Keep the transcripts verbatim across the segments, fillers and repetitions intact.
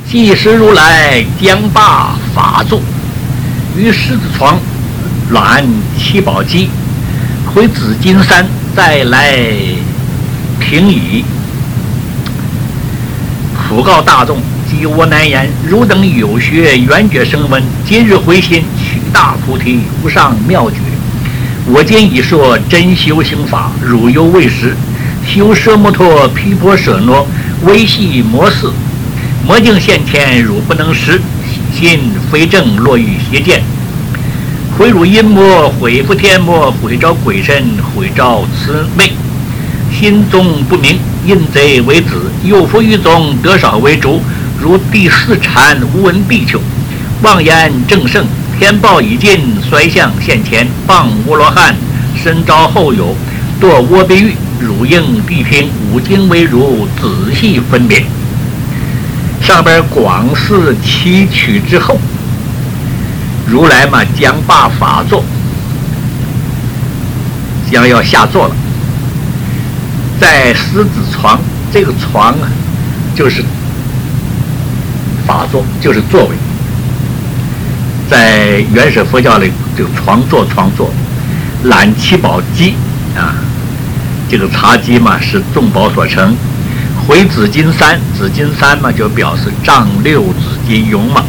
既是如来将罢法座，于狮子床揽七宝机，回紫金山再来平矣。普告大众，即我难言，汝等有学圆觉声闻，今日回心取大菩提，无上妙觉。我今已说真修行法，汝犹未识。修奢摩托毗婆舍那，微细摩斯，魔境现前，汝不能识。心非正，落于邪见。毁汝阴魔，毁覆天魔，毁招鬼神，毁招慈魅。心中不明，阴贼为子，有福于宗，得少为主。如第四禅无闻必求，妄言正圣，天报已尽，衰相现前，谤阿罗汉，身招后有，堕窝比喻，汝应必听，五经为汝仔细分别。上边广释七曲之后，如来嘛将罢法座，将要下座了。在狮子床，这个床啊，就是法座，就是座位。在原始佛教里，这个床座床座，揽七宝机啊，这个茶几嘛是众宝所成。回紫金山，紫金山嘛就表示丈六紫金庸嘛。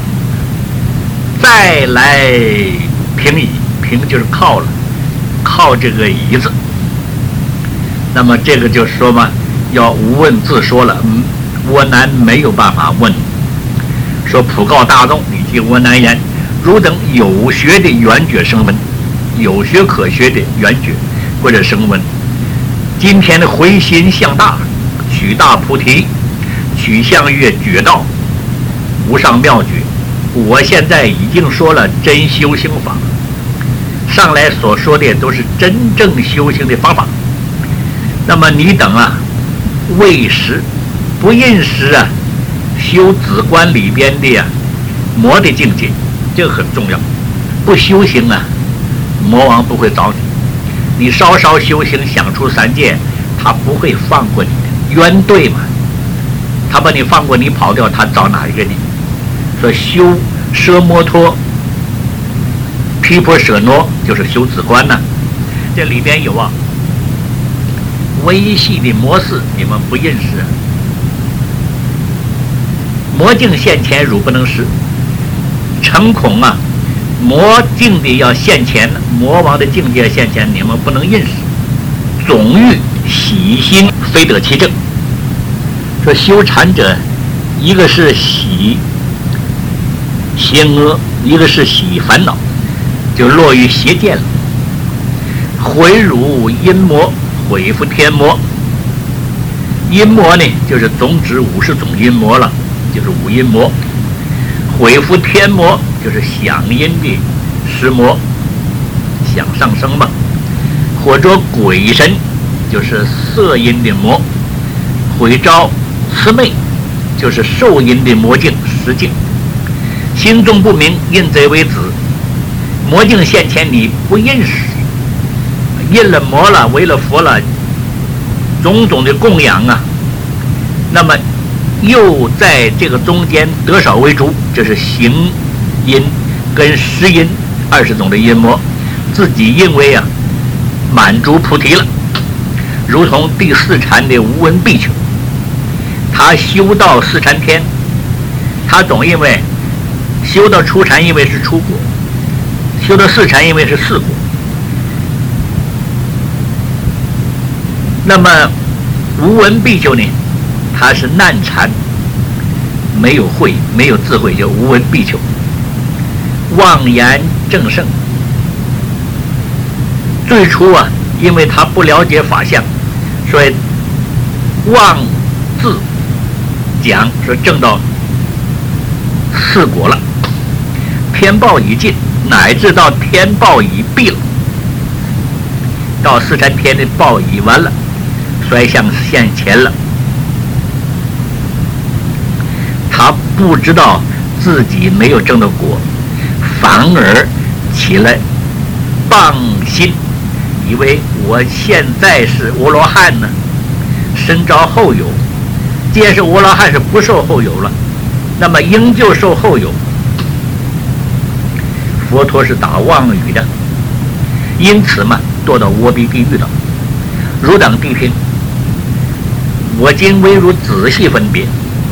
再来平椅，平就是靠了，靠这个椅子。那么这个就说嘛，要无问自说了。嗯，我难没有办法问。说普告大众，以及我难言，汝等有学的圆觉声闻，有学可学的圆觉或者声闻，今天的回心向大，取大菩提，取向越觉道，无上妙觉。我现在已经说了真修行法，上来所说的都是真正修行的方法。那么你等啊，未识不认识啊，修止观里边的呀、啊、魔的境界，这个很重要。不修行啊，魔王不会找你。你稍稍修行，想出三界，他不会放过你的，冤对嘛。他把你放过，你跑掉，他找哪一个你？说修奢摩托毗婆舍那，就是修止观呢、啊。这里边有啊。微细的模式你们不认识，魔境现前汝不能识，诚恐啊，魔境的要现前，魔王的境界现前，你们不能认识。总欲喜心，非得其正。说修禅者，一个是喜邪恶，一个是喜烦恼，就落于邪见了。毁辱阴魔，毁覆天魔。阴魔呢，就是总指五十种阴魔了，就是五阴魔。毁覆天魔，就是响阴的十魔，想上升嘛。或者鬼神，就是色阴的魔。毁招魑魅，就是受阴的魔境十境。心中不明，印贼为子。魔境现前，你不认识，印了魔了，为了佛了，种种的供养啊，那么又在这个中间得少为主，这是行阴跟识阴二十种的阴魔，自己因为啊满足菩提了，如同第四禅的无闻必求，他修到四禅天，他总因为修到初禅因为是初果，修到四禅因为是四果。那么无闻必求呢，他是难禅，没有慧，没有智慧，就无闻必求。妄言正圣，最初啊，因为他不了解法相，所以妄自讲说证到四果了，天报已尽，乃至到天报已毕了，到四禅天的报已完了，衰相现前了，他不知道自己没有证到果，反而起来谤心，以为我现在是阿罗汉呢，身招后有。既然是阿罗汉，是不受后有了， 那么应就受后有。佛陀是打妄语的，因此嘛，堕到窝鼻地狱了。汝等谛听，我今为汝仔细分别，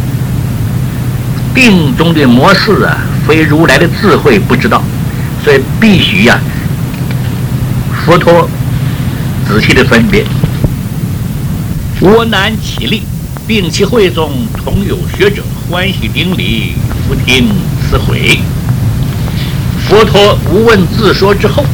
定中的模式啊，非如来的智慧不知道，所以必须呀、啊，佛陀仔细的分别。我南起立，并其会中同有学者，欢喜顶礼，复听此诲。佛陀无问自说之后，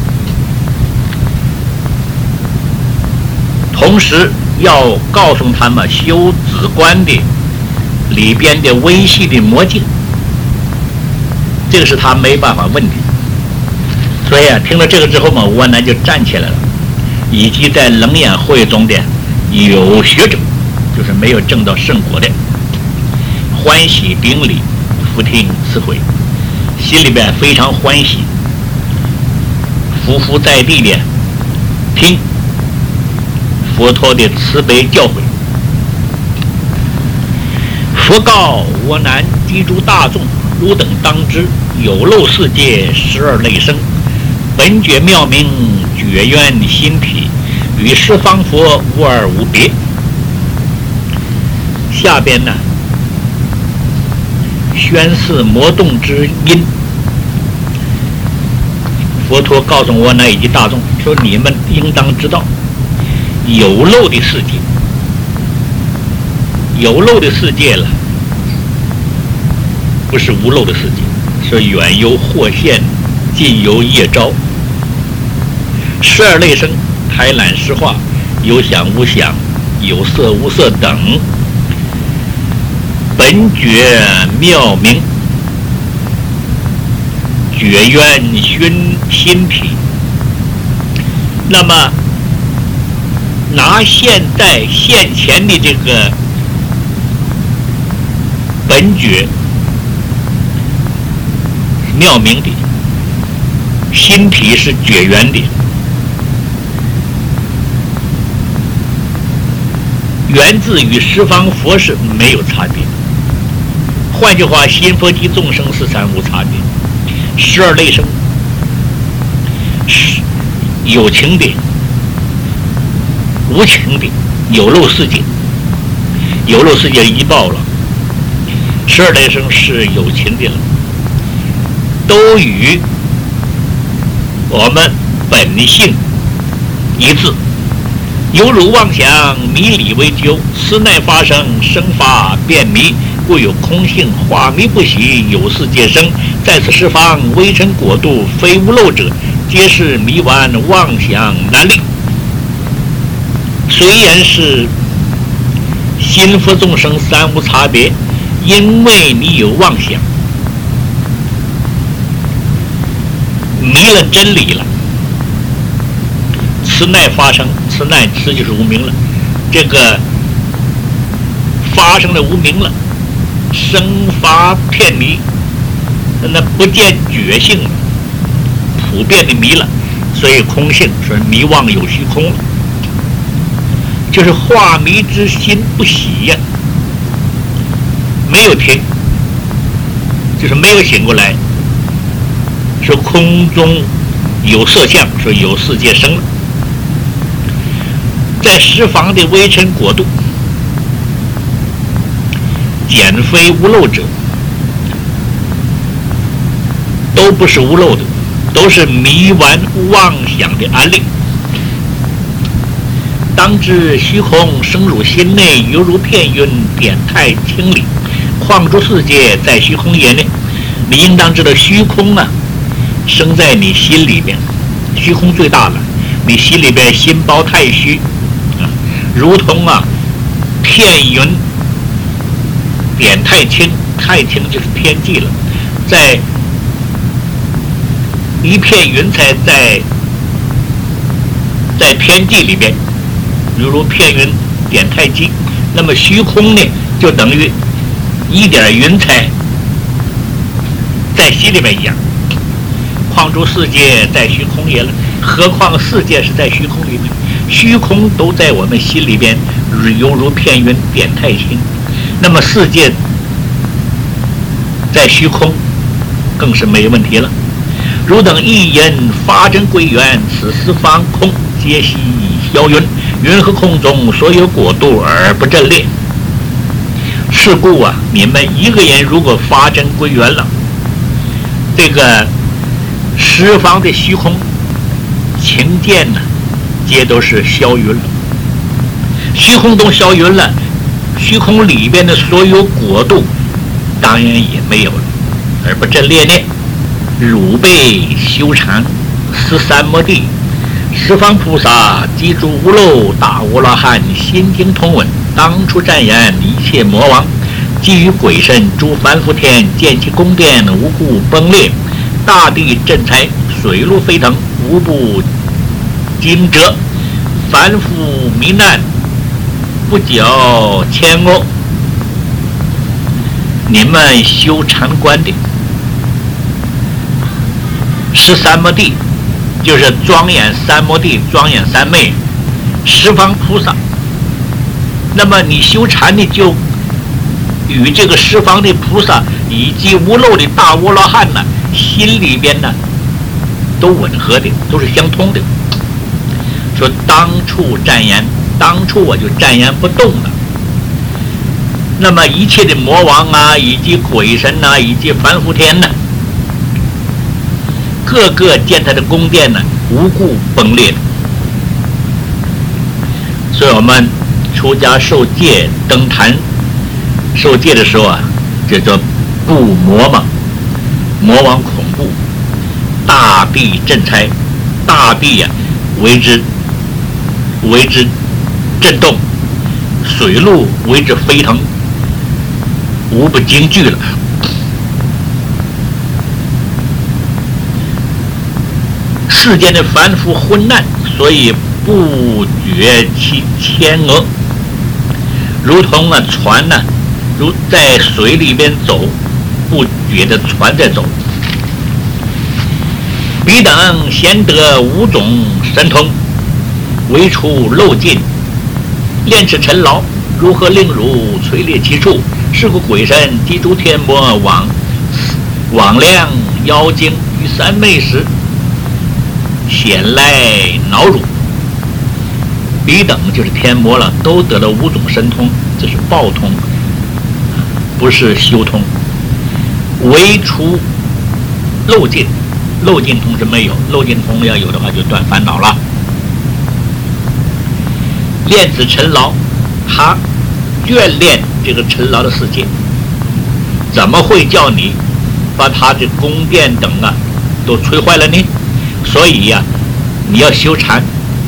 同时要告诉他们修止观的里边的微细的魔境，这个是他没办法问的。所以啊，听了这个之后嘛，我南就站起来了，以及在楞严会中的有学者，就是没有证到圣果的，欢喜顶礼，复听此诲，心里边非常欢喜，匍匐在地的听佛陀的慈悲教诲。佛告我南及诸大众，汝等当知，有漏世界十二类生，本觉妙明，觉渊心体，与十方佛无二无别。下边呢，宣示魔动之因。佛陀告诉我南以及大众说，你们应当知道，有漏的世界，有漏的世界了，不是无漏的世界，是远由惑现，近由业招。十二类生，胎懒湿化，有想无想，有色无色等，本觉妙明，觉渊熏心体。那么拿现在现前的这个本觉妙明的，心体是觉渊的，源自于十方佛是没有差别。换句话，心佛及众生是三无差别。十二类生，是有情的、无情的，有漏世界，有漏世界一报了。十二类生是有情的了，都与我们本性一致。犹如妄想迷理为究，此乃发生生法变迷，故有空性化迷不息，有世界生。在此十方微尘国度，非无漏者，皆是迷顽妄想难立。虽然是心佛众生三无差别，因为你有妄想，迷了真理了，此乃发生，此乃此就是无明了。这个发生了无明了，生发片迷，那不见觉性了，普遍的迷了，所以空性，说迷妄有虚空了，就是化迷之心不喜呀，没有停，就是没有醒过来，说空中有色相，说有世界生了。在十方的微尘国度，简非无漏者，都不是无漏的，都是迷顽妄想的安立。当知虚空生入心内，犹如片云，点太清理，况诸世界在虚空也内。你应当知道，虚空啊，生在你心里边，虚空最大了，你心里边心包太虚啊，如同啊片云点太清，太清就是天际了，在一片云彩在在天际里边，犹如片云点太极。那么虚空呢，就等于一点云彩在心里面一样。况诸世界在虚空也了，何况世界是在虚空里面，虚空都在我们心里边，犹如片云点太清。那么世界在虚空更是没问题了。汝等一言发真归元，此四方空皆系消云，云和空中所有国度而不阵列。是故啊，你们一个人如果发真归元了，这个十方的虚空情见呢，皆都是消云了。虚空中消云了，虚空里边的所有国度当然也没有了，而不阵列呢。汝辈修禅十三摩地，十方菩萨及诸无漏大阿罗汉心经通闻，当初赞言一切魔王基于鬼神诸凡夫天，见其宫殿无故崩裂，大地震财，水陆飞腾，无不惊蛰，凡夫弥难，不缴千恶。你们修禅观的十三摩地，就是庄严三摩地、庄严三昧、十方菩萨。那么你修禅的就与这个十方的菩萨以及无漏的大阿罗汉呢，心里边呢都吻合的，都是相通的。说当处暂言，当初我就暂言不动了。那么一切的魔王啊，以及鬼神啊，以及凡夫天呢，个个见他的宫殿呢无故崩裂的。所以我们出家受戒登坛受戒的时候啊，这叫怖魔嘛，魔王恐怖，大地震财，大地呀、啊、为之为之震动，水陆为之飞腾，无不惊惧了。世间的凡夫昏难，所以不觉其天鹅，如同啊船呢、啊，如在水里边走，不觉得船在走。彼等贤得五种神通，为除漏尽，炼此尘劳，如何令汝垂列其处？是故鬼神及诸天魔往往量妖精于三昧时，显来恼辱。彼等就是天魔了，都得了五种神通，这是报通，不是修通。唯除漏尽，漏尽通是没有，漏尽通要有的话就断烦恼了。炼此尘劳，他眷恋这个尘劳的世界，怎么会叫你把他的宫殿等啊都摧坏了呢？所以呀、啊，你要修禅，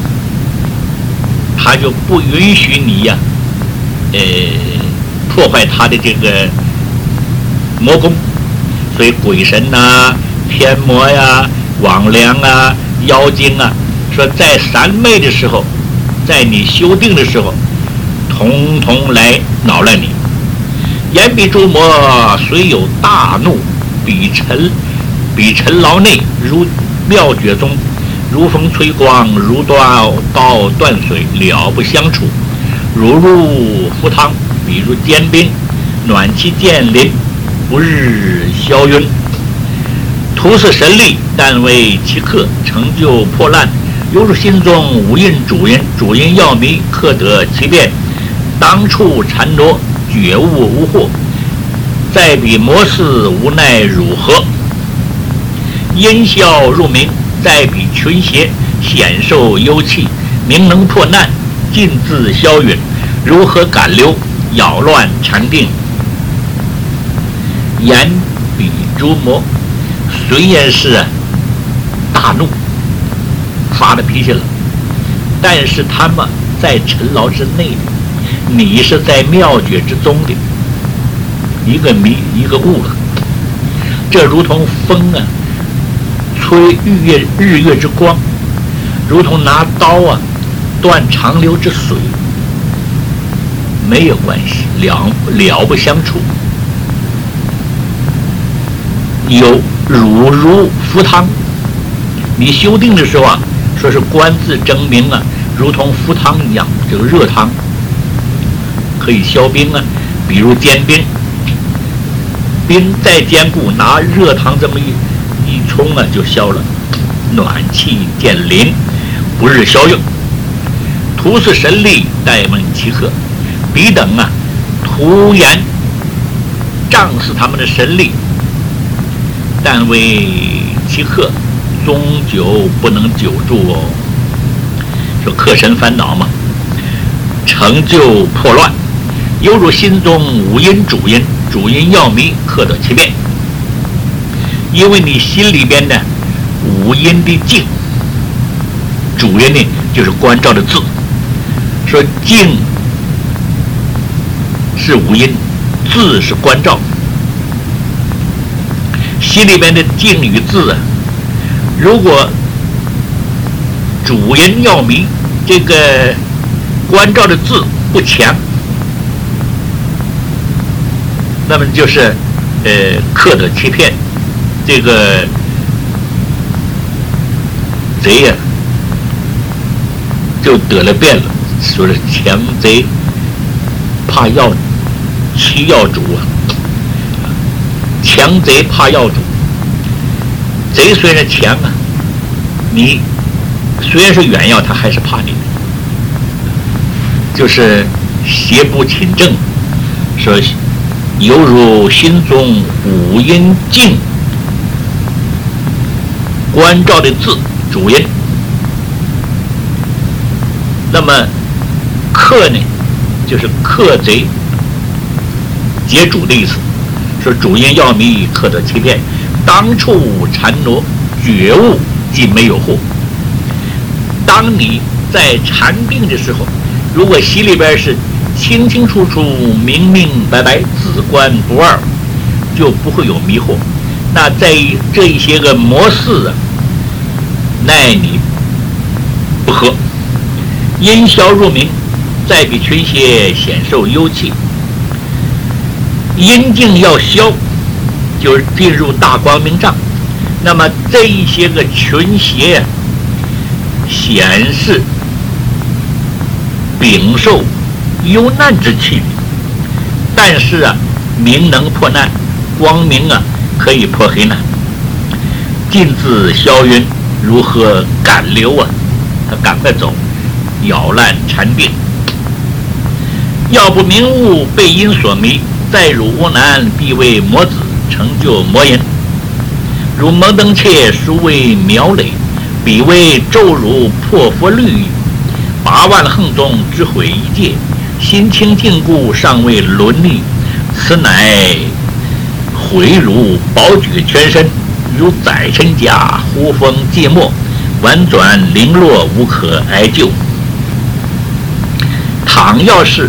他就不允许你呀、啊，呃，破坏他的这个魔宫。所以鬼神呐、啊、天魔呀、魍魉啊、妖精啊，说在三昧的时候，在你修定的时候，统统来恼乱你。言彼诸魔虽有大怒，彼尘彼尘劳内如妙觉中，如风吹光，如刀刀断水，了不相处。如入赴汤，比如坚冰，暖气渐临，不日消晕。徒是神力，但为其客，成就破烂。犹如心中无印主人，主人要迷，克得其变。当处禅挪，觉悟无惑。在彼魔事，无奈如何？因消入明，在彼群邪，显受幽气，明能破难，尽自消陨。如何赶流，扰乱禅定？言彼诸魔，虽然是、啊、大怒，发了脾气了，但是他们在尘劳之内的，你是在妙觉之中的，一个迷一个悟了。这如同风啊，吹日月日月之光，如同拿刀啊断长流之水，没有关系，了了不相处。有如如赴汤，你修定的时候啊，说是观自争明啊，如同赴汤一样，这个热汤可以消冰啊，比如坚冰。 冰再坚固，拿热汤这么一一冲啊，就消了。暖气渐临，不日消应。图是神力，待问其客。彼等啊，徒言仗势他们的神力，但为其客，终究不能久住哦。说客神烦恼嘛，成就破乱，犹如心中五阴主阴，主阴要迷，克得其变。因为你心里边的五阴的静，主阴呢就是关照的字，说静是五阴，字是关照。心里边的静与字啊，如果主阴要迷，这个关照的字不强，那么就是呃克得其骗，这个贼呀、啊、就得了便了。说是强贼怕药，欺药主啊。强贼怕药主，贼虽然强啊，你虽然是远药，他还是怕你的。就是邪不侵正，说犹如心中五阴静，关照的字主阴。那么克呢，就是克贼劫主的意思。说主阴要迷，克得其变，当处缠挪，觉悟既没有惑。当你在禅定的时候，如果心里边是清清楚楚、明明白白、自观不二，就不会有迷惑。那在这一些个模式啊，奈你不合。阴消入明，再比群邪显受幽气。阴静要消，就是进入大光明障。那么这一些个群邪啊，显示禀受忧难之气，但是啊，明能破难，光明啊可以破黑难。尽自消云，如何赶流啊？他赶快走，扰乱禅定。要不明悟，被阴所迷。再汝无难，必为魔子成就魔淫。如摩登切，殊为苗垒，彼为骤汝破佛律，八万横中之毁一界。心清净故，尚未伦理，此乃毁汝宝举全身，如宰臣甲，呼风芥末，婉转零落，无可哀救。倘要是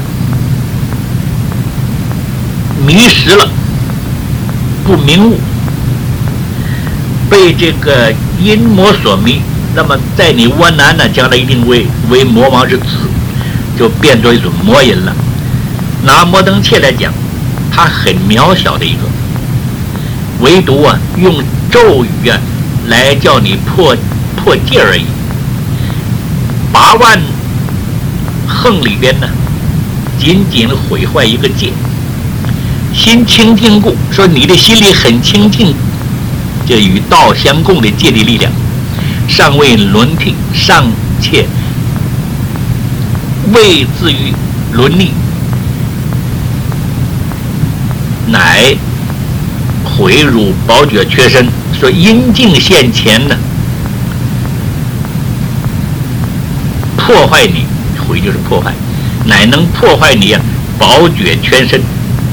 迷失了，不明悟，被这个阴魔所迷，那么在你窝囊呢，将来一定为为魔王之子，就变作一种魔淫了。拿摩登切来讲，它很渺小的一个，唯独啊用咒语啊来叫你破破戒而已。八万横里边呢，仅仅毁坏一个戒。心清净故，说你的心里很清净，这与道相共的戒律力量，尚未轮替，尚且未至于伦理，乃毁汝宝觉缺身。说阴境现前呢，破坏你，毁就是破坏，乃能破坏你啊宝觉全身。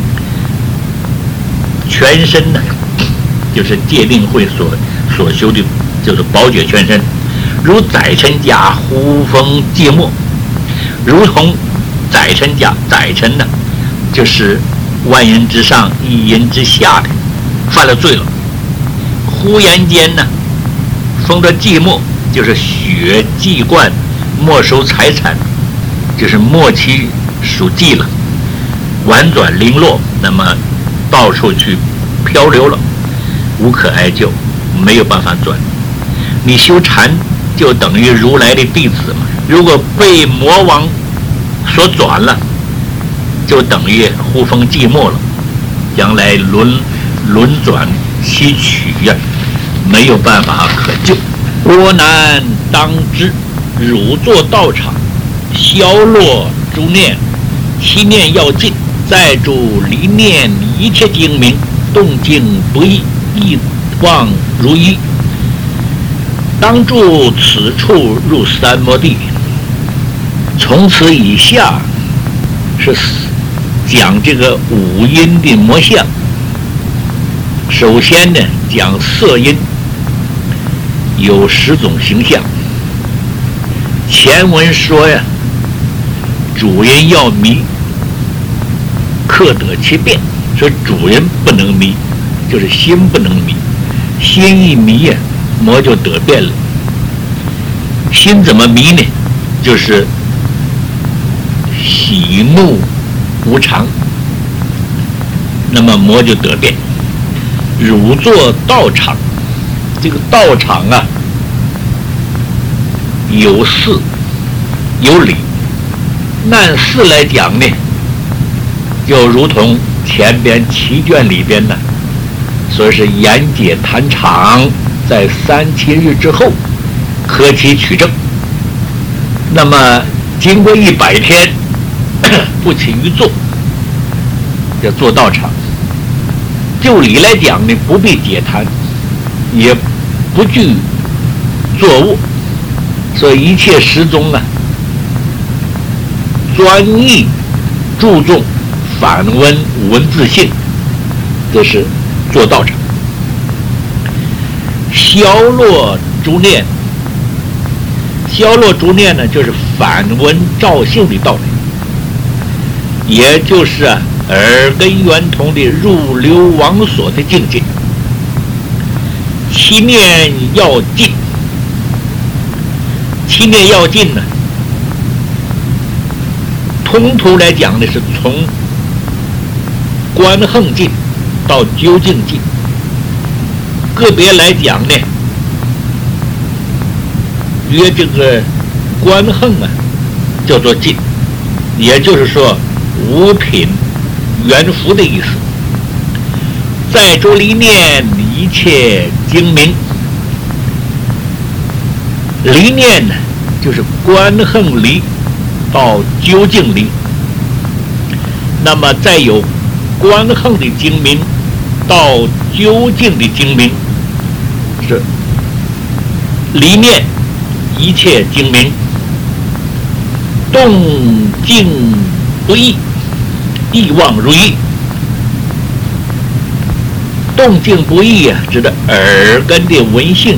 全身呢，就是戒定慧所所修的，就是宝觉全身。如宰臣甲，呼风芥末，如同宰臣甲，宰臣呢，就是万人之上，一人之下的，犯了罪了。忽然间呢，风的寂寞，就是血祭灌，没收财产，就是末期属稷了，婉转零落，那么到处去漂流了，无可哀救，没有办法转。你修禅就等于如来的弟子嘛，如果被魔王所转了，就等于呼风寂寞了，将来沦轮转崎岖呀，没有办法可救。国难当知，汝作道场，消落诸念，七念要尽，在诸离念，一切精明，动静不异，一望如一。当住此处入三摩地。从此以下是讲这个五阴的魔相。首先呢，讲色阴，有十种形象。前文说呀，主人要迷，克得其变，说主人不能迷，就是心不能迷，心一迷呀，魔就得变了。心怎么迷呢？就是喜怒无常，那么魔就得变。汝作道场，这个道场啊，有事有理。按事来讲呢，就如同前边七卷里边呢，说是言解谈场，在三七日之后可期取证。那么经过一百天不起于坐，叫做道场。就理来讲呢，不必解谈，也不具坐卧，所以一切时中啊，专一注重反问文字性，这是做道场。消落诸念，消落诸念呢，就是反闻照性的道理，也就是啊耳根圆通的入流往所的境界。七念要尽，七念要尽呢，通途来讲呢，是从观横尽到究竟尽。个别来讲呢，约这个观横啊叫做尽，也就是说五品圆福的意思。在诸离念，一切精明。离念呢，就是观横离到究竟离。那么再有观横的精明到究竟的精明，是离念一切精明，动静不异，意望如一。动静不异啊，指的耳根的闻性，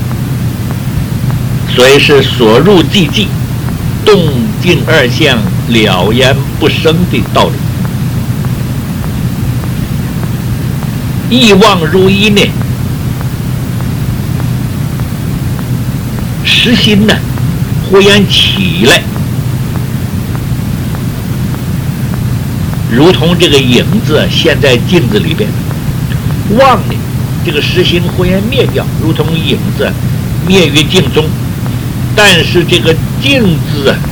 所以是所入即寂，动静二相了然不生的道理。意望如一呢，实心呢忽然起来，如同这个影子啊现在镜子里边。妄呢，这个实心忽然灭掉，如同影子灭于镜中。但是这个镜子啊，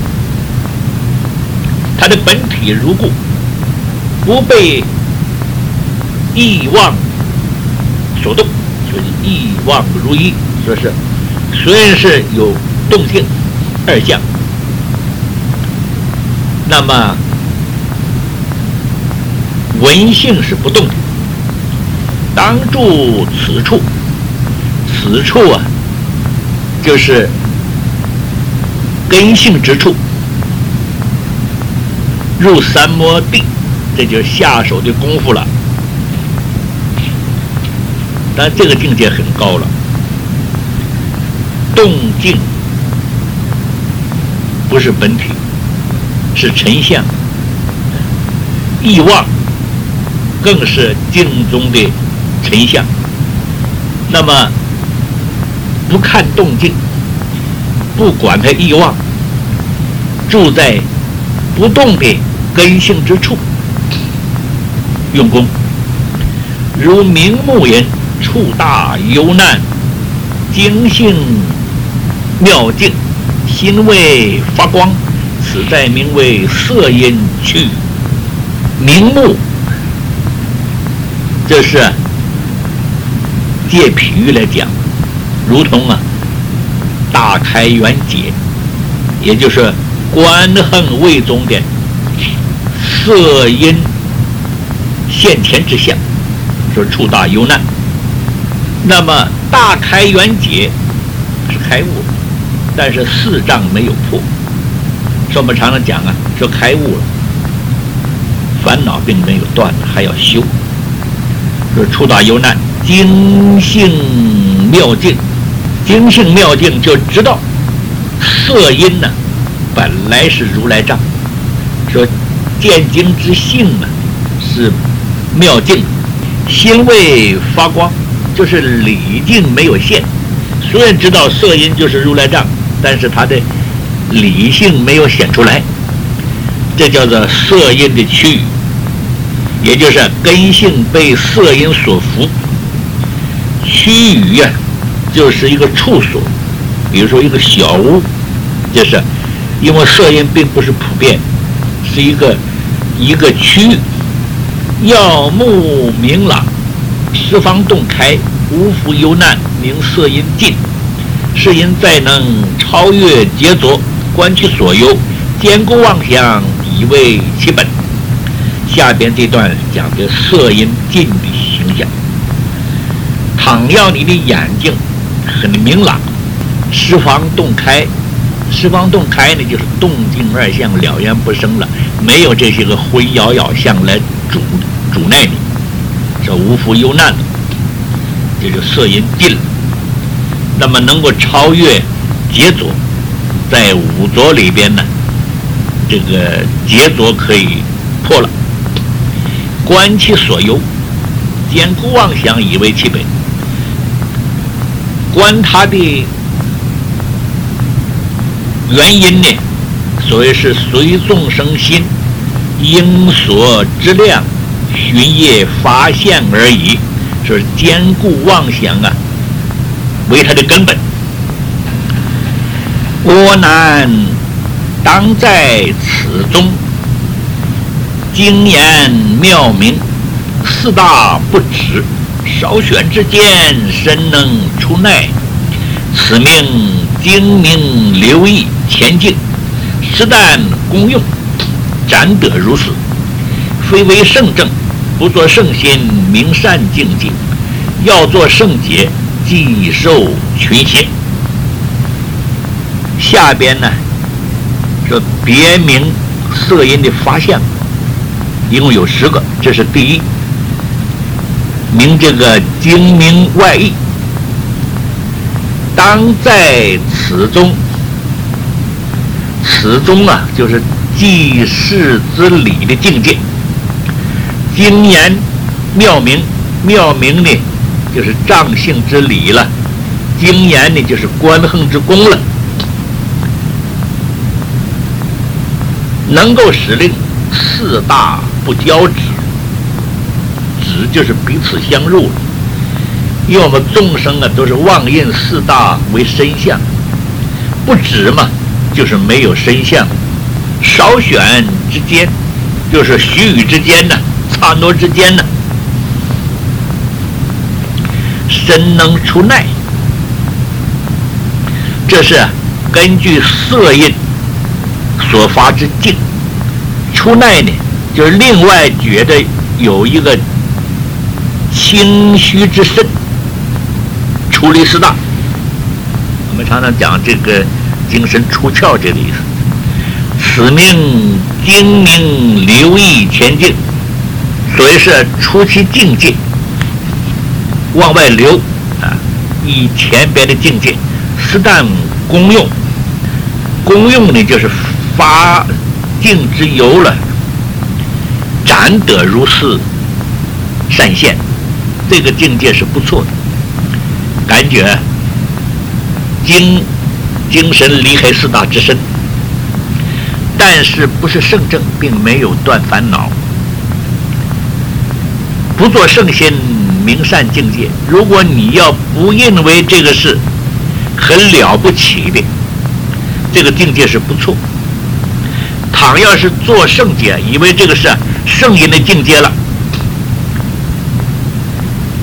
它的本体如故，不被意妄所动，所以意妄如一。说是虽然是有动静二相，那么闻性是不动的。当住此处，此处啊，就是根性之处，入三摩地，这就是下手的功夫了。但这个境界很高了，动静不是本体，是尘相，意望更是静中的尘相。那么不看动静，不管它意望，住在不动的根性之处用功，如明目人处大忧难，精性妙境，心为发光，此在名为色音趣。明目这是借比喻来讲，如同啊大开元解，也就是观衡位中的色阴现前之相，说触大忧难。那么大开元解是开悟，但是四障没有破。说我们常常讲啊，说开悟了，烦恼并没有断，还要修。说触大忧难，精性妙境，精性妙境就知道色阴呢本来是如来藏。说见精之性呢是妙境，心未发光，就是理境没有现。虽然知道色阴就是如来藏，但是它的理性没有显出来，这叫做色阴的趋于，也就是根性被色阴所缚。趋于啊，就是一个处所，比如说一个小屋，就是因为色阴并不是普遍，是一个一个区域。耀目明朗，十方洞开，无复忧难，明色阴尽。是因再能超越劫浊，观其所由，坚固妄想，以为其本。下边这段讲的色阴尽的形象。倘要你的眼睛很明朗，十方洞开，十方洞开呢，就是动静二相了然不生了，没有这些个灰摇摇相来阻阻耐你，这无复忧难了，这就色阴尽了。那么能够超越劫浊，在五浊里边呢，这个劫浊可以破了。观其所由，坚固妄想，以为其本。观它的原因呢，所谓是随众生心，应所之量，寻业发现而已。是坚固妄想啊，为它的根本。我难当在此中，精言妙明，四大不止，少选之间，深能出奈。此命精明留意前进，实但功用，暂得如此。非为圣正，不作圣心，明善境界；要做圣解，既受群显。下边呢，说别名色阴的发相，一共有十个。这是第一，明这个精明外意。当在此中，此中啊，就是济世之理的境界。精言妙明，妙明呢，就是藏性之理了；精言呢，就是观衡之功了。能够使令四大不交止，止就是彼此相入了。因为我们众生啊，都是妄印四大为身相，不止嘛，就是没有身相。少选之间，就是须臾之间呢，刹那之间呢，身能出奈。这是根据色印所发之境。出奈呢，就是另外觉得有一个清虚之身，出离四大。我们常常讲这个精神出窍这个意思。此命精明留意前进，所谓是出其境界，往外流啊，以前边的境界。实但功用，功用呢就是发境之由了，暂得如是善现，这个境界是不错的。感觉精精神离开四大之身，但是不是圣正，并没有断烦恼。不做圣心，明善境界。如果你要不认为这个是很了不起的，这个境界是不错。倘要是做圣解，以为这个是圣人的境界了，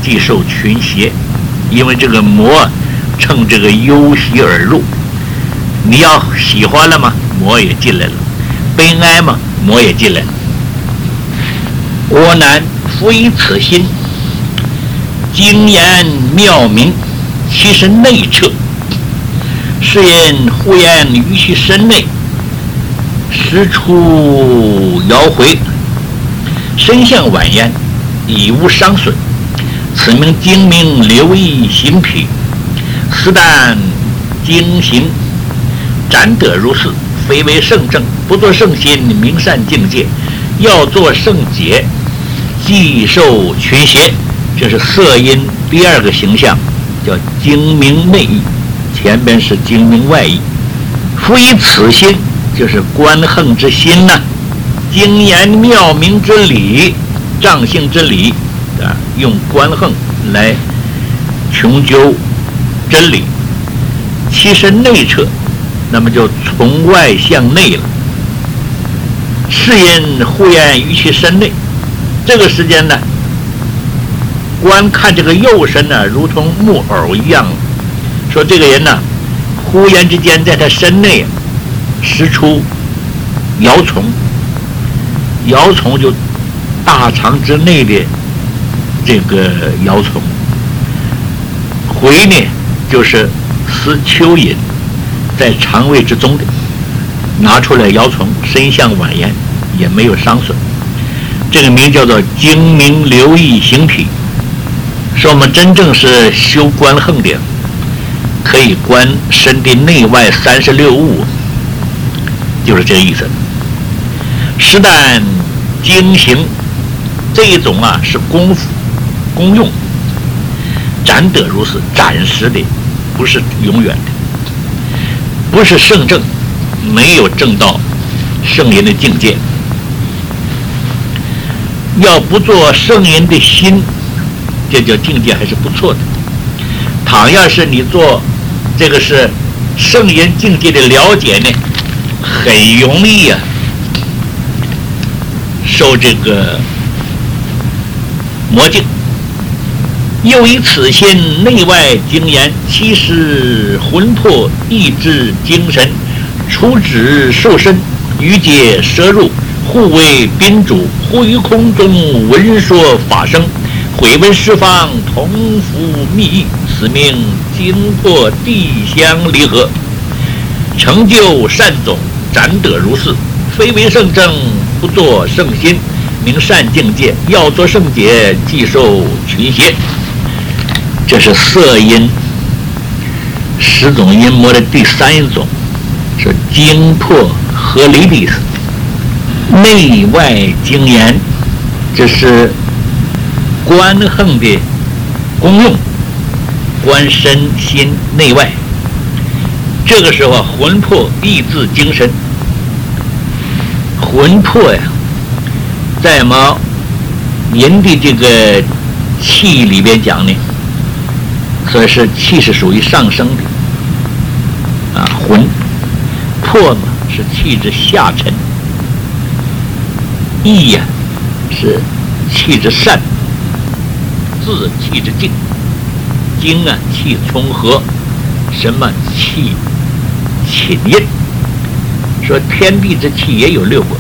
既受群邪，因为这个魔乘这个忧喜而入，你要喜欢了嘛，魔也进来了；悲哀嘛，魔也进来了。我乃夫以此心，精言妙明，其身内彻。是因忽言于其身内，时出摇回，身相婉焉，已无伤损。此名精明留意行脾，斯但精行，展得如是，非为圣正，不作圣心，明善境界，要做圣解，既受群邪。这是色音第二个形象，叫精明内意，前边是精明外意。夫以此心，就是观横之心呐、啊，精言妙明之理，仗性之理啊，用观横来穷究真理。其身内彻，那么就从外向内了。是因忽言于其身内，这个时间呢，观看这个右身呢，如同木偶一样，说这个人呢，忽然之间在他身内时出摇虫，摇虫就大肠之内的这个摇虫，回呢就是思蚯蚓在肠胃之中的，拿出来摇虫，身相婉言，也没有伤损。这个名叫做精明留意行脾。说我们真正是修观横的，可以观身的内外三十六物，就是这个意思。实但精行这一种啊，是功夫功用，展得如是，暂时的，不是永远的，不是圣正，没有证到圣人的境界。要不做圣人的心，这叫境界还是不错的。倘要是你做这个是圣人境界的了解呢，很容易啊受这个魔境。又以此心内外精研，其实魂魄意志精神，处止受身，于界摄入，互为宾主，忽于空中闻说法声，毁闻十方，同服密意，此名精魄地相离合，成就善种，展得如是，非为圣正，不作圣心，明善境界，要做圣解，既受群邪。这是色音十种阴魔的第三种，是精魄合离的意思。内外精研，这是观横的功用，观身心内外。这个时候魂魄意志精神，魂魄呀，在我们人的这个气里边讲呢，所以是气是属于上升的啊，魂魄嘛是气之下沉，意呀、啊、是气之善，志气之静，精啊气冲合，什么气寝阴。说天地之气也有六个，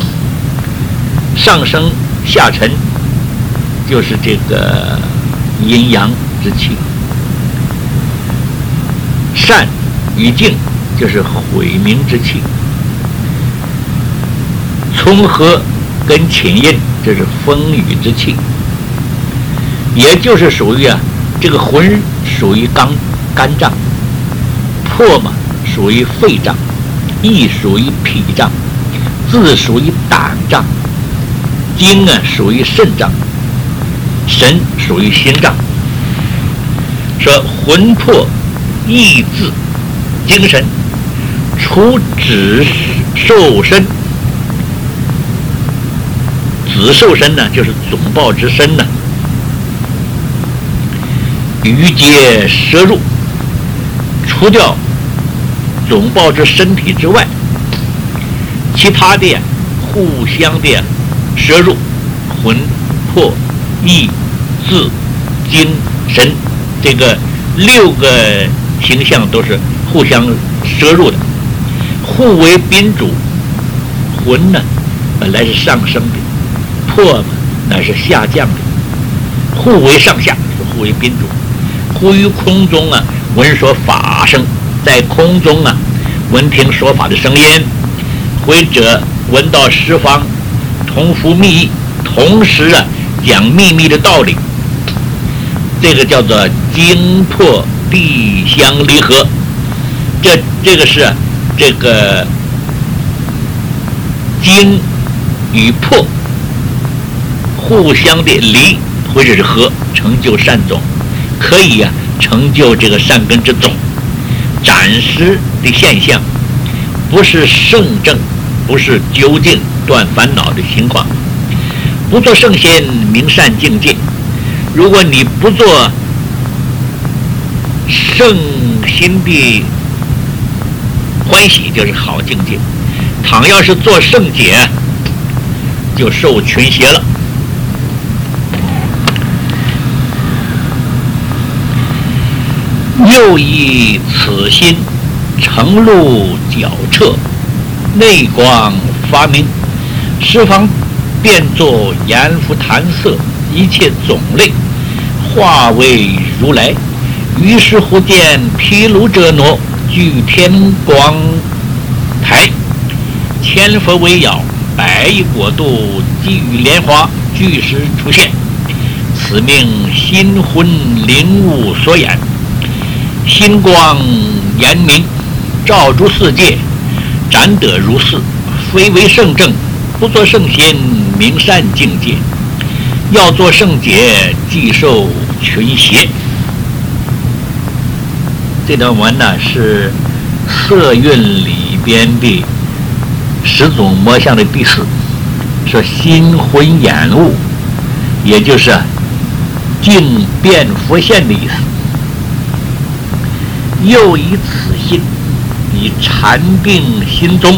上升下沉就是这个阴阳之气，善与静就是毁明之气，冲合跟寝阴这是风雨之气，也就是属于啊这个魂属于肝肝脏，魄嘛属于肺脏，意属于脾脏，志属于胆脏，精啊属于肾脏，神属于心脏。说魂魄意志精神除止受身，止受身呢就是总报之身呢，于界摄入，除掉总报之身体之外，其他的互相的摄入，魂魄意志精神，这个六个形象都是互相摄入的，互为宾主。魂呢，本来是上升的，魄嘛，乃是下降的，互为上下，是互为宾主。忽于空中啊，闻说法声，在空中啊，闻听说法的声音。回者闻到十方同服密意，同时啊讲秘密的道理，这个叫做精魄地相离合。这这个是、啊、这个精与魄互相的离或者是合，成就善种，可以啊成就这个善根之种。暂时的现象，不是圣正，不是究竟断烦恼的情况。不做圣贤明善境界，如果你不做圣心的欢喜，就是好境界。倘要是做圣解，就受群邪了。又以此心成路皎彻，内光发明，十方变作阎浮檀色，一切种类化为如来。于是忽见毗卢遮那具天光台，千佛围绕，百亿国度，积雨莲花，俱时出现。此命心魂灵物所演，心光严明，照诸世界，展得如是。非为圣正，不做圣贤明善境界，要做圣解，即受群邪。这段文呢是色蕴里边的十种魔相的第四，说心魂眼物，也就是境变佛现的意思。又以此心，以禅定心中，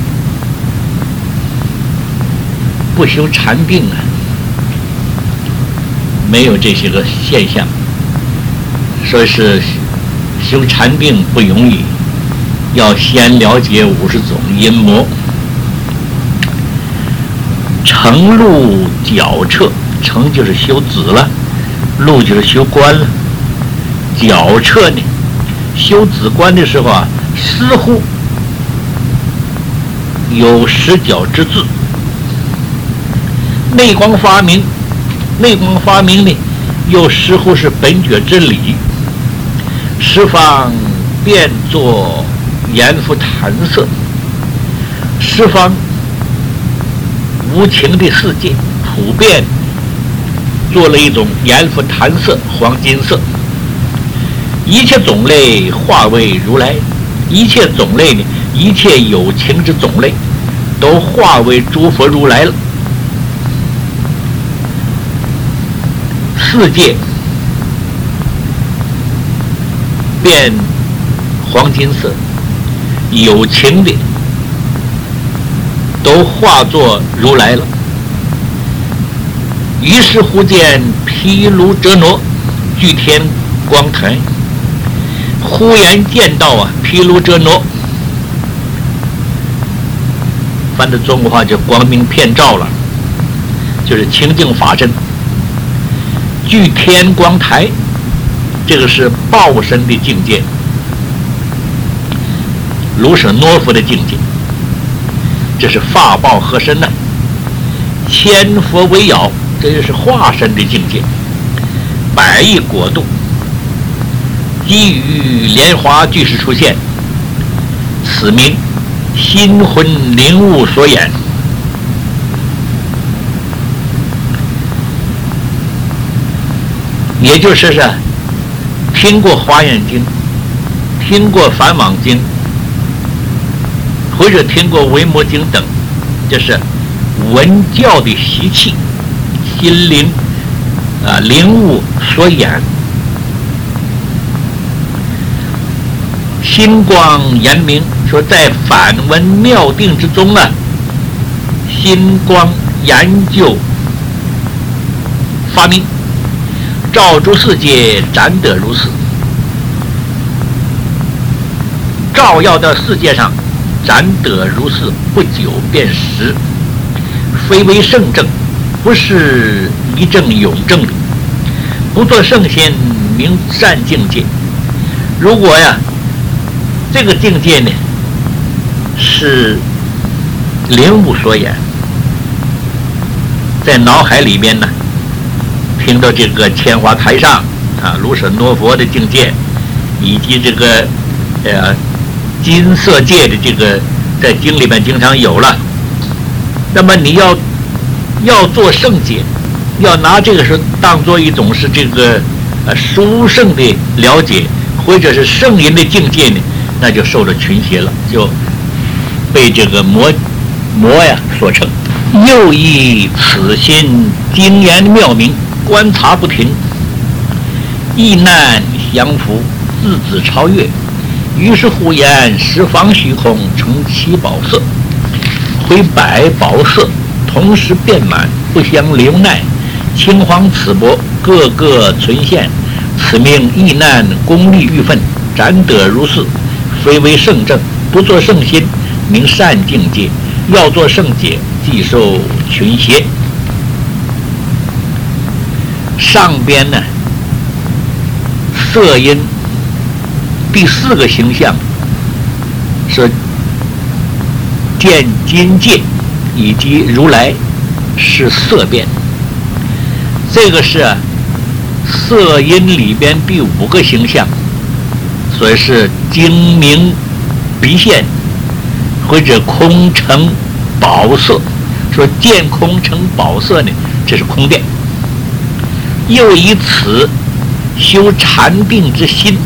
不修禅定啊，没有这些个现象，所以是修禅定不容易，要先了解五十种阴魔。成路皎彻，成就是修止了，路就是修观了。皎彻呢，修止观的时候啊，似乎有实角之志。内光发明，内光发明呢，又似乎是本觉之理。十方变作阎浮檀色，十方无情的世界普遍做了一种阎浮檀色，黄金色。一切种类化为如来，一切种类呢，一切有情之种类都化为诸佛如来了。世界变黄金色，有情的都化作如来了。于是忽见毗卢遮那具天光台，忽然见到啊毗卢遮那，翻的中国话就光明遍照了，就是清净法身。具天光台，这个是报身的境界，卢舍那佛的境界，这是法报合身呢、啊。千佛围绕，这就是化身的境界。百亿国度，积雨莲花俱时出现，此名心魂灵物所演。也就是是听过华严经，听过梵网经，或者听过维摩经等，这是文教的习气，心灵啊灵物所演。心光严明，说在反文妙定之中啊，心光研究发明， 照诸世界，展得如是。照耀到世界上，展得如是，不久便实。非为圣正，不是一正永正理，不做圣仙，名善境界。如果呀，这个境界呢，是灵悟所言，在脑海里边呢，听到这个千华台上啊，卢舍那佛的境界，以及这个呃金色界的这个在经里面经常有了。那么你要要做圣解，要拿这个是当做一种是这个呃殊胜的了解，或者是圣人的境界呢，那就受了群邪了，就被这个魔魔呀所称。又以此心精研妙明，观察不停，意难降伏，自子超越。于是忽言十方虚空成七宝色，灰白宝色同时遍满，不相流奈，青黄紫薄各个存现。此命意难功利欲分，展得如是。非为圣正，不作圣心，名善境界。要做圣解，即受群邪。上边呢，色音第四个形象是见金界以及如来是色变，这个是色音里边第五个形象，所以是精明鼻现，或者空成宝色。说见空成宝色呢，这是空变。又以此修禅定之心，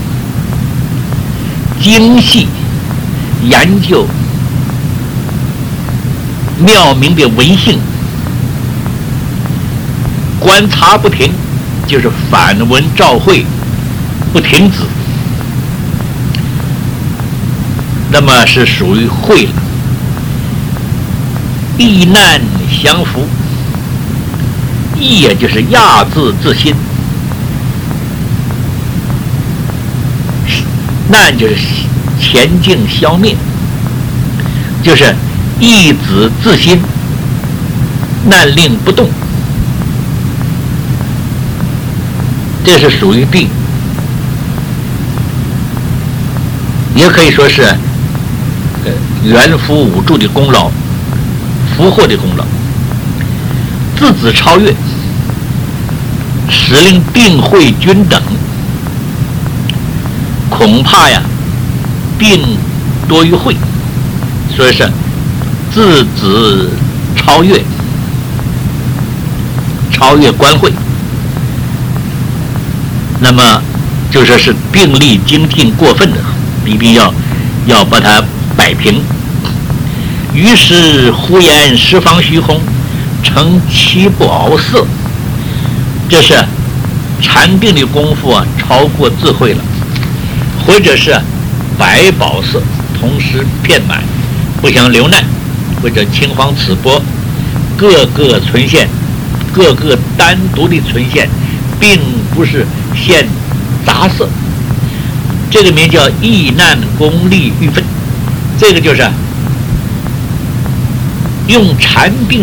精细研究妙明的文性，观察不停，就是反闻照会不停止，那么是属于会了。意难降伏，意也就是压制自心，难就是前境消灭，就是抑止自心，难令不动，这是属于定，也可以说是呃元辅五助的功劳，福祸的功劳。自子超越，使令定慧均等，恐怕呀定多于慧，所以是自子超越，超越观慧，那么就说是定力精进过分的，一定要要把它摆平。于是忽言十方虚空成七宝色，这是禅定的功夫啊，超过智慧了。或者是百宝色同时遍满，不相流难，或者青黄紫薄各个存现，各个单独的存现，并不是现杂色。这个名叫意难功利欲分，这个就是用禅定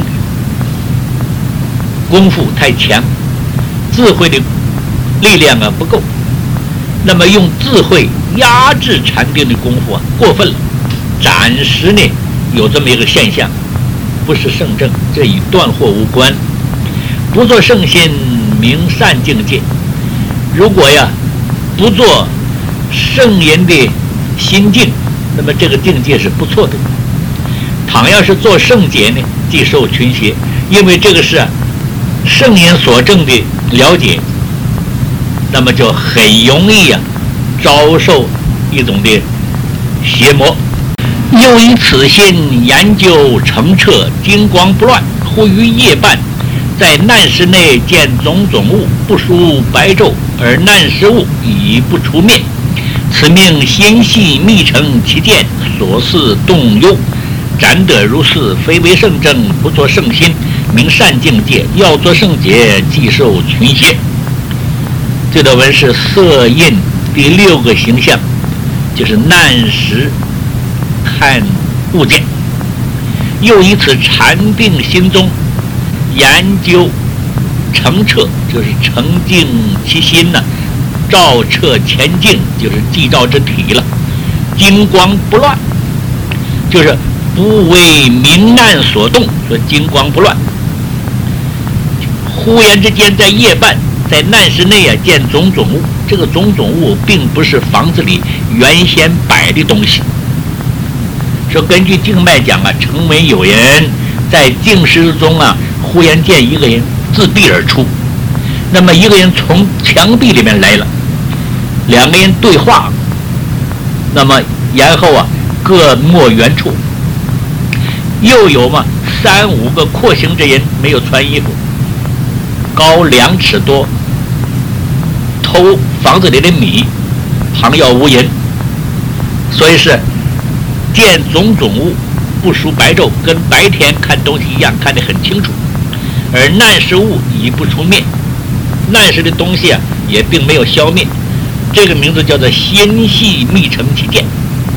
功夫太强，智慧的力量啊不够，那么用智慧压制禅定的功夫啊过分了，暂时呢有这么一个现象，不是圣正，这与断惑无关。不做圣心，名善境界。如果呀不做圣人的心境，那么这个境界是不错的。倘要是做圣解呢，即受群邪，因为这个是圣人所证的了解，那么就很容易啊遭受一种的邪魔。又以此心研究澄澈，金光不乱，忽于夜半，在难时内见种种物，不输白昼，而难时物已不出灭。此命心细密成其见，所事动忧，展得如是。非为圣正，不作圣心，名善境界。要作圣解，即受群邪。 这段文是色印第六个形象，就是难时看物件，又以此禅定心中，研究澄澈，就是澄净其心呢、啊；照彻前境，就是寂照之体了；金光不乱，就是不为明暗所动，说金光不乱。忽然之间，在夜半，在难时内啊，见种种物。这个种种物并不是房子里原先摆的东西。说根据经脉讲啊，成文有人在静时中啊，忽然见一个人自壁而出，那么一个人从墙壁里面来了，两个人对话，那么然后啊各没原处。又有嘛三五个廓形之人，没有穿衣服，高两尺多，偷房子里的米，旁要无人，所以是见种种物，不输白昼，跟白天看东西一样，看得很清楚。而难时物已不出面，难时的东西啊也并没有消灭。这个名字叫做心系密成其见，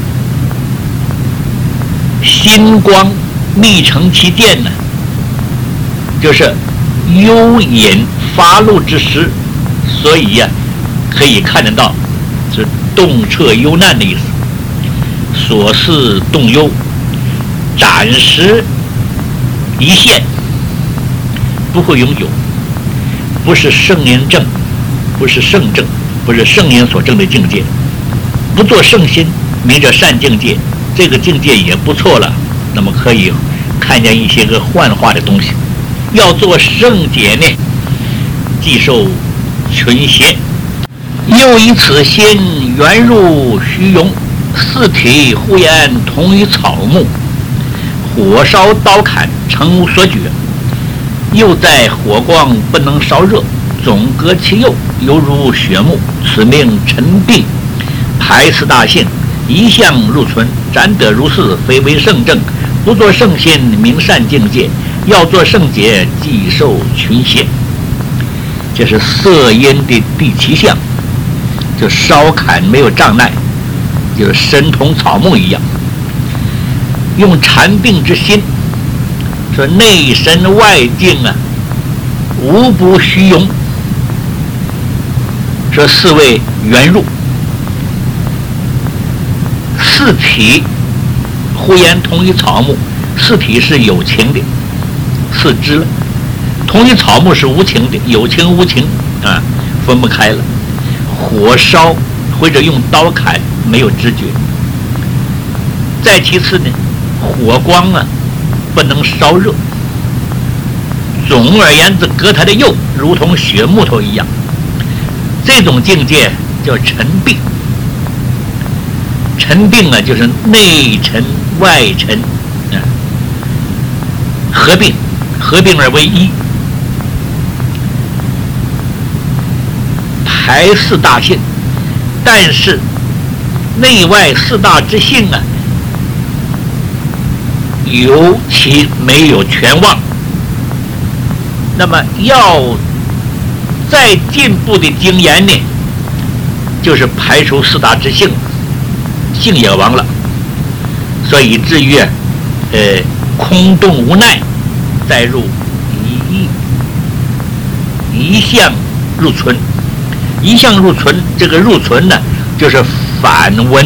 心光密成其见呢，就是幽隐发露之时，所以呀、啊，可以看得到是动彻幽难的意思。所思动幽，暂时一现，不会永久，不是圣人证，不是圣证，不是圣人所证的境界。不做圣心，名着善境界，这个境界也不错了。那么可以看见一些个幻化的东西。要做圣解呢，即受群邪。又以此心圆入虚荣，四体忽然同于草木，火烧刀砍，诚无所觉。又在火光不能烧热，总隔其右，犹如血木。此命沉闭，排四大性，一向入存，沾得如是，非为圣正。不做圣心，明善境界；要做圣解，即受群邪。这是色阴的第七项，就烧砍没有障碍，就是身同草木一样。用禅定之心，说内身外境啊，无不虚荣。说四位圆入，四体忽然同于草木，四体是有情的，四肢了；同于草木是无情的，有情无情啊，分不开了。火烧或者用刀砍，没有知觉。再其次呢，火光啊不能烧热。总而言之，隔他的右如同血木头一样。这种境界叫沉并。沉并啊，就是内沉外沉啊，合并，合并而为一。排四大性，但是内外四大之性啊，尤其没有全忘。那么要再进步的经验呢，就是排除四大之性，性也亡了，所以至于呃空洞无奈，再入一一向入存。一向入存，这个入存呢，就是反闻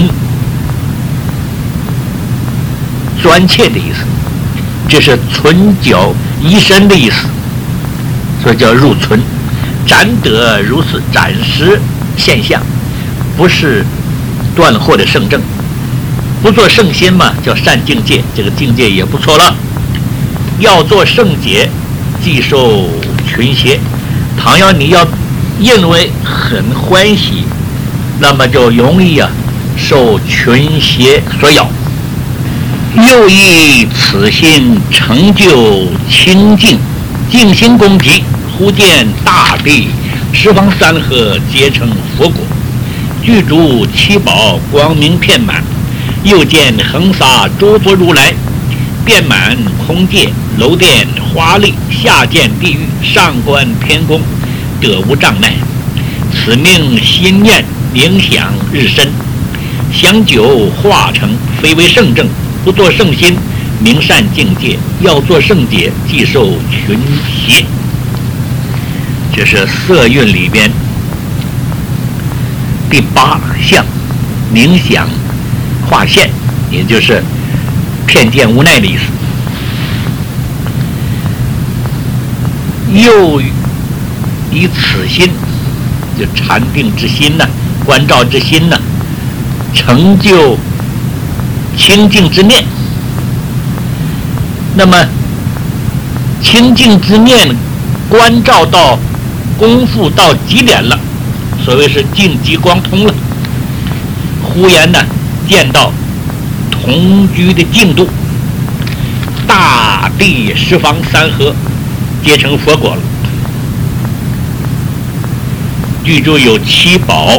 专切的意思，这是存脚移身的意思，所以叫入存。暂得如此，暂时现象，不是断惑的圣正。不做圣心嘛，叫善境界，这个境界也不错了。要做圣解，即受群邪。倘要你要认为很欢喜，那么就容易啊受群邪所扰。又以此心成就清净，静心攻击，忽见大地十方三河皆成佛果，具足七宝光明遍满。又见恒沙诸佛如来，遍满空界，楼殿花丽，下见地狱，上观天宫，得无障碍。 此命心念冥想日深，想久化成，非为圣正。不作圣心，明善境界；要做圣解，即受群邪。这是色蕴里边第八项，冥想化现，也就是偏见无奈的意思。又以此心，就禅定之心呢、啊，观照之心呢、啊，成就清净之念。那么清净之念关照到功夫到极点了，所谓是净极光通了，忽然呢见到同居的净土，大地十方三河皆成佛果了。具足有七宝，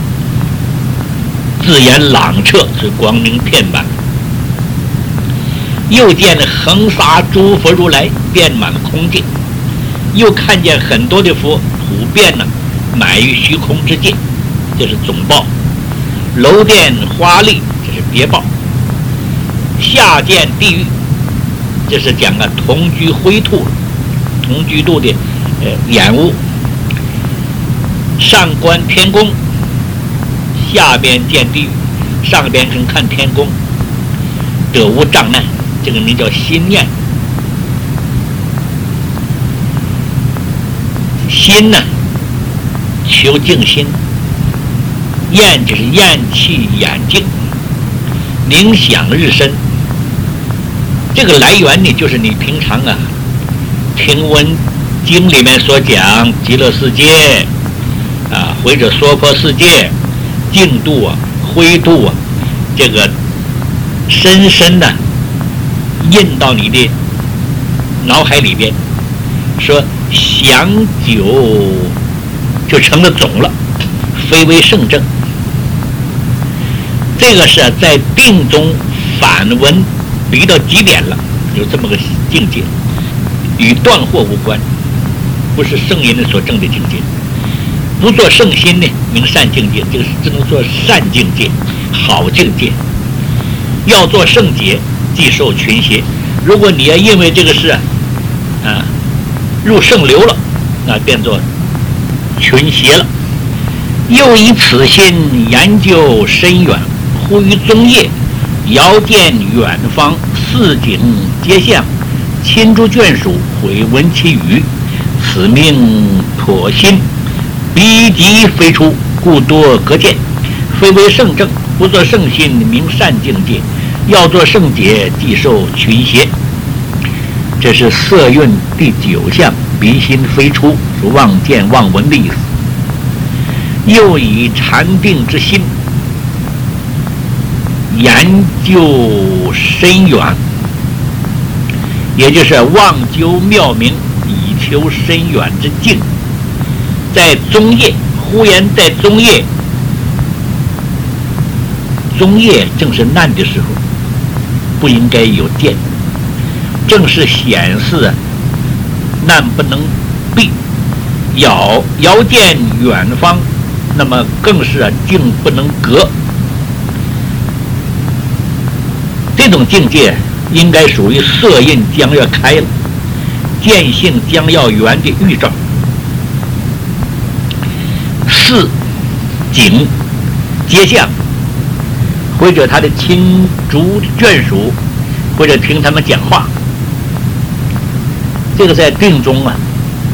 自然朗澈，是光明遍满。又见恒沙诸佛如来，遍满空界。又看见很多的佛普遍呢，满于虚空之界，这是总报。楼殿花丽，这是别报。下见地狱，这是讲啊同居灰兔，同居度的呃眼污。上观天宫，下边见地狱，上边更看天宫，得无障碍，这个名叫心念。心呢，求静心，厌就是厌气眼静，冥想日深。这个来源呢，就是你平常啊听闻经里面所讲极乐世界啊，或者娑婆世界、净土啊、灰度啊，这个深深的印到你的脑海里边，说想久就成了种了，非为圣正。这个是在定中反闻逼到极点了，有这么个境界，与断惑无关，不是圣人所证的境界。不做圣心呢，明善境界，这个是只能做善境界、好境界。要做圣解，即受群邪。如果你要因为这个事啊，啊入圣流了，那变作群邪了。又以此心研究深远，忽于中夜，遥见远方四景皆相，亲诸眷属，回闻其语。此命妥心，逼急飞出，故多隔见，非为圣正。不做圣心，明善境界；要做圣解，即受群邪。这是色蕴第九项，鼻心飞出，是望见望闻的意思。又以禅定之心研究深远，也就是望究妙明，以求深远之境。在中夜，忽然在中夜，中夜正是难的时候，不应该有见，正是显示难不能避，遥遥见远方，那么更是境不能隔。这种境界应该属于色印将要开了，见性将要圆的预兆。四景皆相，或者他的亲族眷属，或者听他们讲话，这个在定中啊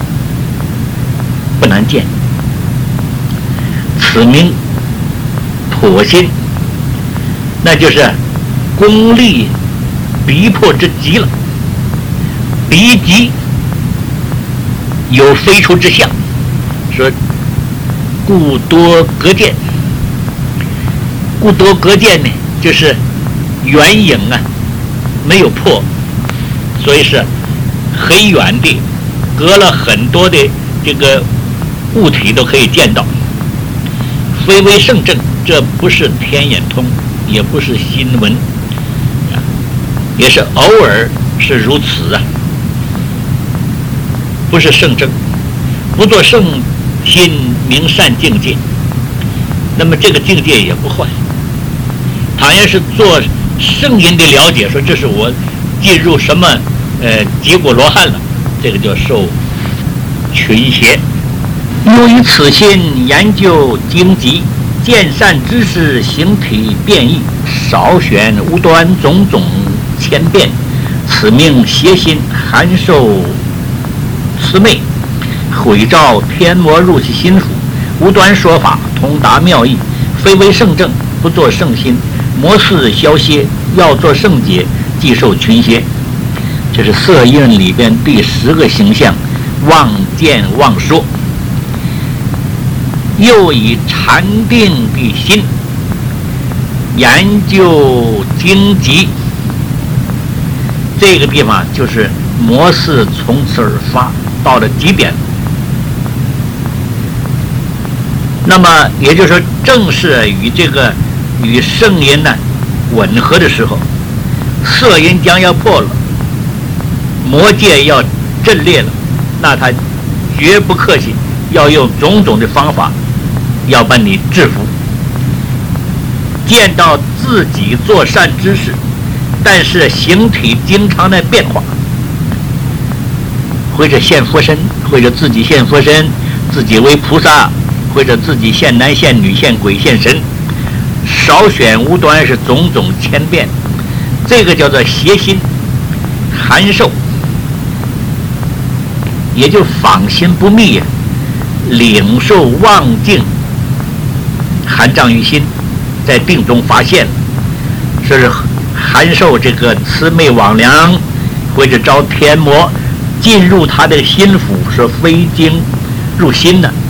不难见。此名妥心，那就是功力逼迫之极了，逼急有飞出之象，说故多隔见。故多隔见呢，就是远影啊没有破，所以是很远的，隔了很多的这个物体都可以见到。非为圣正，这不是天眼通，也不是新闻，也是偶尔是如此啊，不是圣正。不做圣心明善境界，那么这个境界也不坏。倘要是做圣因的了解，说这是我进入什么呃结果罗汉了，这个叫受群邪。由于此心研究经籍，见善知识形体变异，少选无端种种千变，此命邪心含受魑魅，毁照天魔入其心腹，无端说法，通达妙义，非为圣正，不作圣心，魔事消歇，要做圣解，即受群邪。这是色印里边第十个形象，妄见妄说。又以禅定的心研究经籍，这个地方就是魔事从此而发，到了极点。那么也就是说，正是与这个与圣因呢吻合的时候，色因将要破了，魔界要阵裂了，那他绝不客气，要用种种的方法要把你制服。见到自己做善之事，但是形体经常的变化，或者现佛身，或者自己现佛身，自己为菩萨，或者自己现男现女现鬼现神，少选无端是种种千变，这个叫做邪心含受，也就访心不密，领受妄境含障于心，在定中发现，说是含受这个魑魅魍魉，或者招天魔进入他的心腹，说非经入心的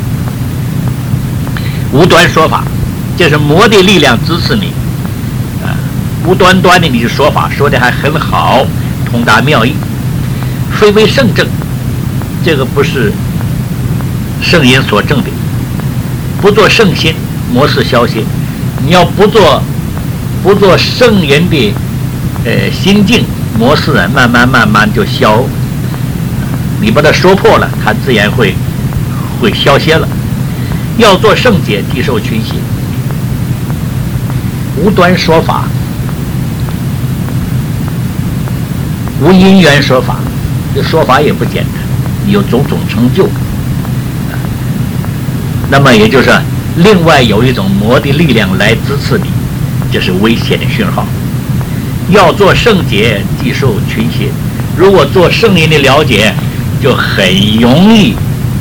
无端说法，这是魔的力量支持你啊，无端端的你的说法说的还很好，通达妙义，非为圣正，这个不是圣因所证的，不做圣心，魔事消歇。你要不做不做圣人的呃心境，魔事啊慢慢慢慢就消，你把它说破了，它自然会会消歇了。要做圣解，即受群邪，无端说法，无因缘说法，这说法也不简单，有种种成就。那么也就是另外有一种魔的力量来支持你，这是危险的讯号。要做圣解，即受群邪。如果做圣因的了解，就很容易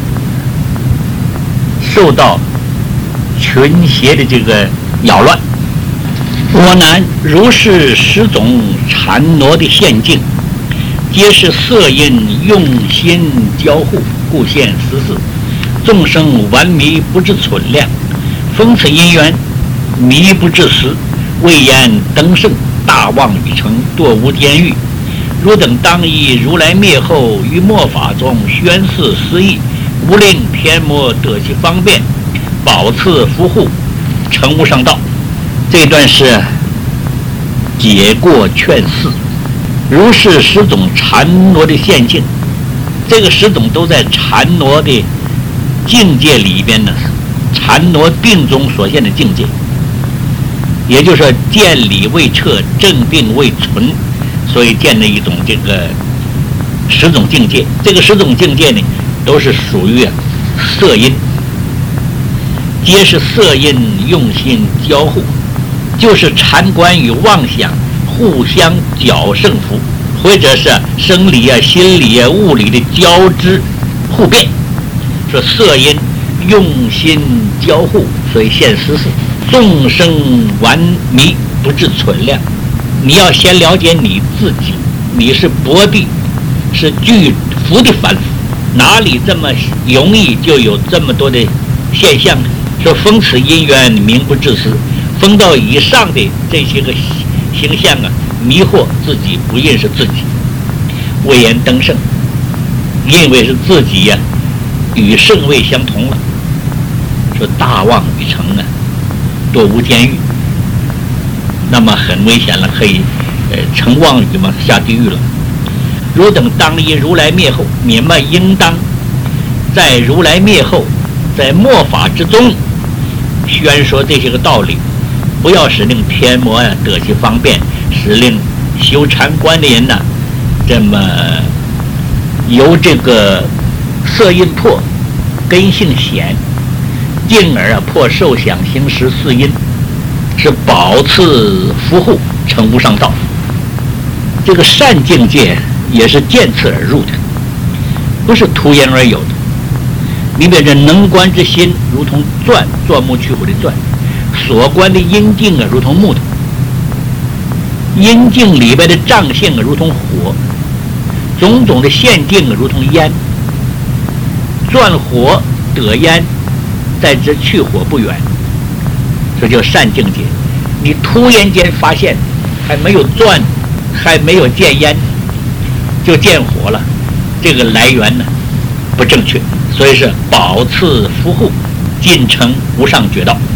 受到群邪的这个扰乱。我南如是十种缠挪的陷阱，皆是色因用心交互，故现十事。众生顽迷不知存量，逢此因缘迷不知时，未言登圣，大妄语成，堕无间狱。汝等当依如来灭后，于末法中宣示施意，无令天魔得其方便，保赐福护，成无上道。这段是解过劝示，如是十种缠挪的陷阱，这个十种都在缠挪的境界里边呢，缠挪定中所现的境界，也就是说见理未彻，正定未存，所以见了一种这个十种境界。这个十种境界呢，都是属于色因，皆是色因用心交互，就是禅观与妄想互相搅胜负，或者是生理啊、心理啊、物理的交织互变。说色因用心交互，所以现实事。众生顽迷不知存量，你要先了解你自己，你是薄地，是巨浮的凡夫，哪里这么容易就有这么多的现象呢？说逢此因缘名不至时，逢到以上的这些个形象啊，迷惑自己，不认识自己，未言登圣，认为是自己呀、啊与圣位相同了，说大妄语成啊，堕无间狱，那么很危险了，可以呃成妄语嘛，下地狱了。汝等当依如来灭后，你们应当在如来灭后在末法之中宣说这些个道理，不要使令天魔呀得其方便，使令修禅观的人呢，这么由这个色因破，根性显，进而啊破受想行识四因，是保持福护，成无上道。这个善境界也是渐次而入的，不是突然而有的。明白这能观之心，如同钻，钻木取火的钻；所观的阴境啊，如同木头；阴境里边的障性啊，如同火；种种的陷境啊，如同烟。钻火得烟，在之去火不远，这叫善境界。你突然间发现还没有钻，还没有见烟，就见火了，这个来源呢不正确。所以是保次福护，进程无上觉道。